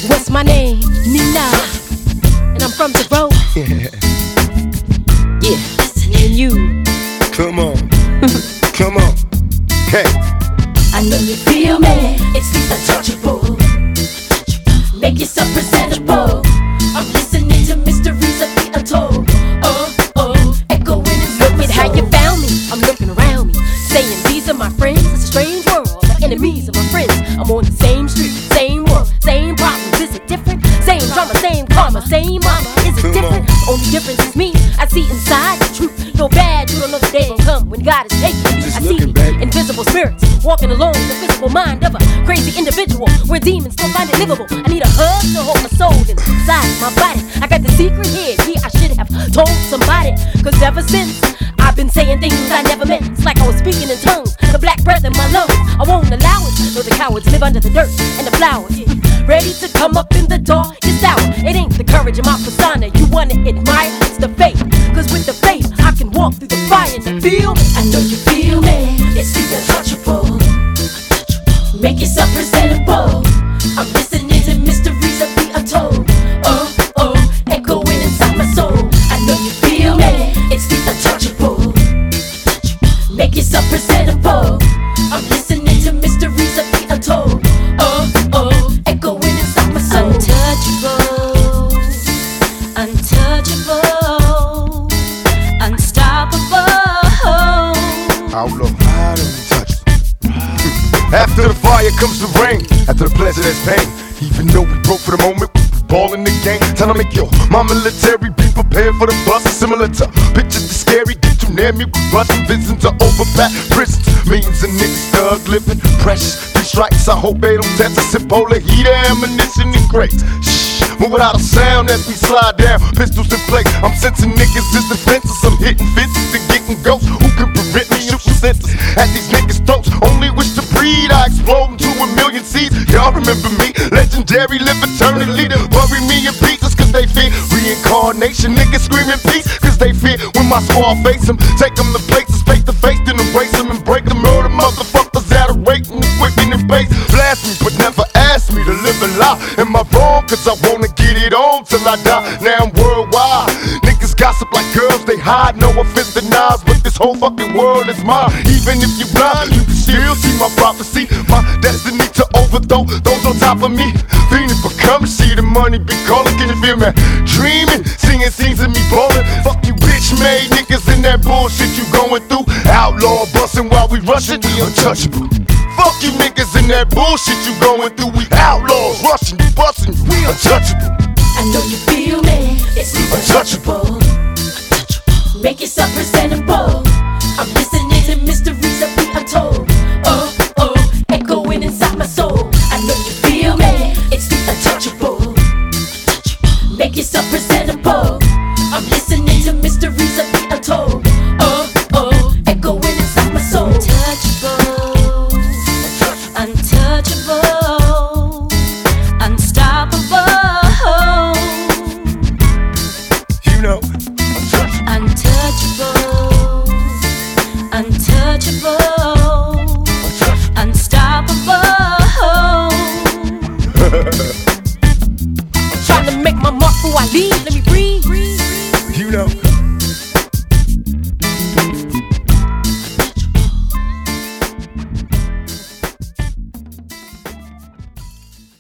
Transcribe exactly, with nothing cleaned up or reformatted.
What's my name? Nina. And I'm from the road. Yeah. Yeah. Me and you. Come on. Come on. Hey. I know you feel me. It's the untouchable. Make yourself presentable. I'm listening to mysteries of the untold. Oh, oh, echoing inside my soul. Look at how you found me. I'm looking around me, saying these are my friends. It's a strange world. The enemies of my friends. I'm on the same street, same world, same problems. Is it different? Same drama, same karma, same mama. Is it different? Only difference is me. I see inside the truth. No bad, you don't know the day will come when God is taking me. Just I see looking, baby. invisible spirits walking along the physical mind of a crazy individual where demons still find it livable. I need a hug to hold my soul inside my body. I got the secret here, yeah, I should have told somebody. Cause ever since I've been saying things I never meant. It's like I was speaking in tongues, the black breath in my lungs. I won't allow it, though the cowards live under the dirt and the flowers. Ready to come up in the darkest hour. It ain't the courage of my persona you wanna admire, it's the faith. Cause with the faith I can walk through the fire and feel me. I know you feel me. It's the untouchable. Make yourself presentable. I'm listening to mysteries of the untold. Oh, oh, echoing inside my soul. I know you feel me. It's the untouchable. Make yourself presentable. I'm listening to mysteries of the untold. Oh, oh, echoing inside my soul. Untouchable, untouchable, unstoppable. Outlaw, I don't touch it. After the fire comes the rain. After the pleasure there's pain. Even though we broke for the moment, we ball in the game. Time to make your my military be prepared for the bus. Similar to pictures the scary. Get you near me, we bustin' visits to overpacked prisons. Millions of niggas thug living precious. Three strikes, I hope they don't test us. Ebola, heater, ammunition, and crates. Shh, move without a sound as we slide down. Pistols in play. I'm sensing niggas is defenses. I'm hitting fences and getting ghosts. Who can prevent me shooting senses at these niggas' throats? Only wish to breed. I explode into a million seeds. Y'all remember me? Legendary, live eternally. Bury me in pieces cause they fear reincarnation. Niggas screaming peace cause they fear when my squad face them. Take them to places face to face, then erase them and break them. Murder motherfuckers adorating the wicked and base. Blast me but never ask me to live a lie. Am I wrong? Cause I wanna get it on till I die. Now I'm worldwide. Niggas gossip like girls, they hide. No offense to Nas, but this whole fucking world is mine. Even if you blind, you can still see my prophecy. My destiny to overthrow those on top of me. Fiending for currency, the money be calling. Can you feel me? Dreaming, singing scenes of me ballin'. Fuck you bitch made niggas in that bullshit you going through. Outlaw bustin' while we rushin', we untouchable. Fuck you niggas in that bullshit you going through. We outlaws rushin', you bustin', we untouchable. I know you feel me. It's the untouchable. Make yourself presentable.